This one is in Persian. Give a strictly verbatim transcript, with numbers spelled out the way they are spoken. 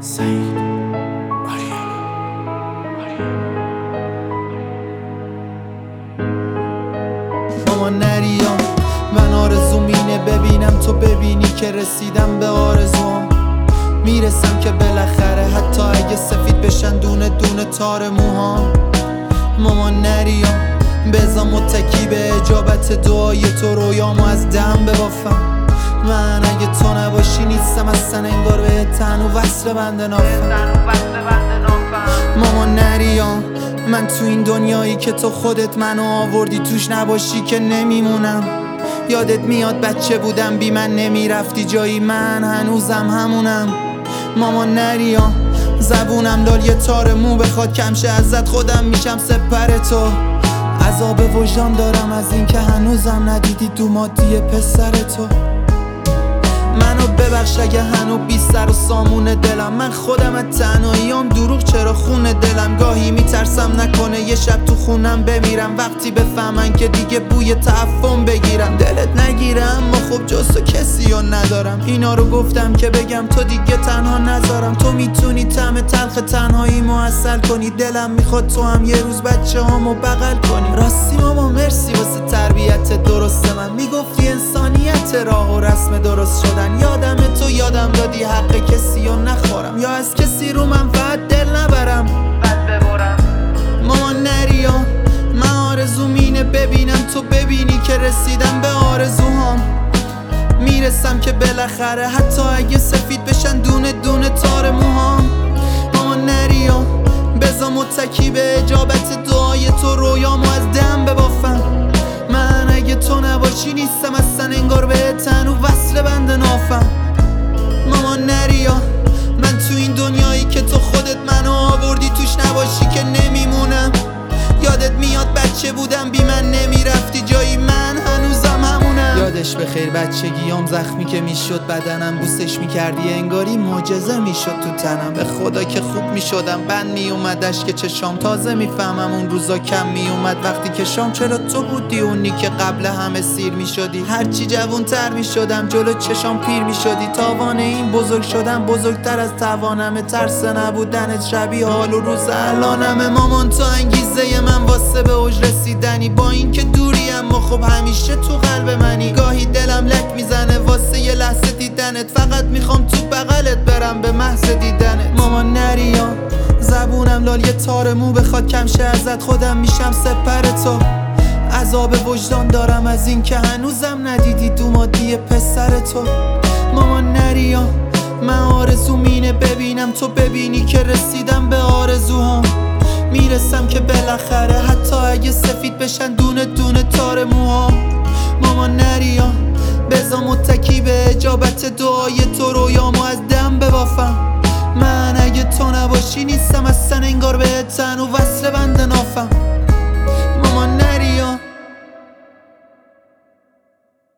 سعید مریم ماما نریام، من آرزوم اینه ببینم تو ببینی که رسیدم به آرزوام. میرسم که بالاخره حتی اگه سفید بشن دونه دونه تار موهام. ماما نریام، بزا متکی به اجابت دعای تو، رویامو از دم ببافم. من اگه تو نباشی نیستم اصلا، انگار به تن و وصل بنده نافم. ماما نریام، من تو این دنیایی که تو خودت منو آوردی توش نباشی که نمیمونم. یادت میاد بچه بودم بی من نمیرفتی جایی، من هنوزم همونم. ماما نریام، زبونم دال یه تار مو بخواد کمشه ازت خودم میشم سپر تو. عذاب وجدان دارم از این که هنوزم ندیدی دو مادی پسر تو. منو ببخش اگه هنو بی سر و سامون دلم، من خودم از تنهاییام دروغ چرا خون دلم. گاهی میترسم نکنه یه شب تو خونم بمیرم، وقتی بفهمن که دیگه بوی تعفن بگیرم. دلت نگیرم ما خب جز تو کسی رو ندارم، اینا رو گفتم که بگم تو دیگه تنها نذارم. تو میتونی طعم تلخ تنهایی محصل کنی، دلم میخواد تو هم یه روز بچه هامو بغل کنی. راستی ماما مرسی واسه تربیت درست من، میگفتی انسانیت راه و رسم درست شدن. یادم تو یادم دادی حق کسی رو نخورم، یا از کسی رو منفعت دل نبرم بد ببرم. ماما نریام، من آرزوم اینه ببینم تو ببینی که رسیدم به آرزوهام. میرسم که بالاخره حتی اگه سفید بشن دونه دونه تار موهام. ماما نریام، بزا متکی به اجابت دعای تو، رویامو از دم ببافم. من اگه تو نباشی نیستم اصلا، انگار به تن و وصل بنده نافم. ماما نریام، من تو این دنیایی که تو خودت منو آوردی توش نباشی که نمیمونم. یادت میاد بچه بودم بی من نمیرفتی جایی، من هنوزم همونم. یادش بخیر بچگیام، زخمی که میشد بدنم، بوسش میکردی انگاری معجزه میشد تو تنم. به خدا که خوب میشدم، بند میومدش که چشام، تازه میفهمم اون روزا کم میومد وقتی که شام. چرا تو بودی اونی که قبل همه سیر میشدی، هرچی جوون تر میشدم جلو چشام پیر میشدی. تاوان این بزرگ شدم بزرگتر از توانم، ترس نبودنت شبیه حال و روز الانم. مامان تو انگیزه من واسه به اوج رسیدنی، با این که دوری اما خب همیشه تو قلب منی. گاهی دلم لک میزنه واسه یه لحظه دیدنت، فقط میخوام تو بغلت برم به محض دیدنت. ماما نریام، زبونم لال یه تار مو بخواد کمشه ازت خودم میشم سپر تو. عذاب وجدان دارم از این که هنوزم ندیدی دو مادی پسر تو. ماما نریام، من آرزوم اینه ببینم تو ببینی که رسیدم به آرزوهام. میرسم که بالاخره حتی اگه سفید بشن دونه دونه تار موهام. ماما نریام، بزا متکی به اجابت دعای تو، رویامو از دم ببافم. من اگه تو نباشی نیستم اصلا، انگار به تن و وصل بنده نافم.